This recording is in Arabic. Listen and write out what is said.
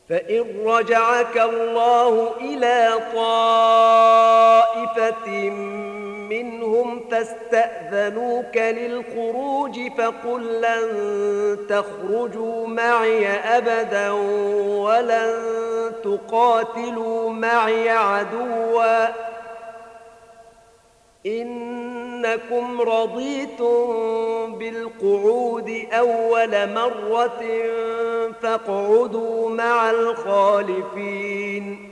فإن رجعك الله إلى طائفة منهم فاستأذنوك للخروج فقل لن تخرجوا معي أبدا ولن تقاتلوا معي عدوا إنكم رضيتم بالقعود أول مرة فاقعدوا مع الخالفين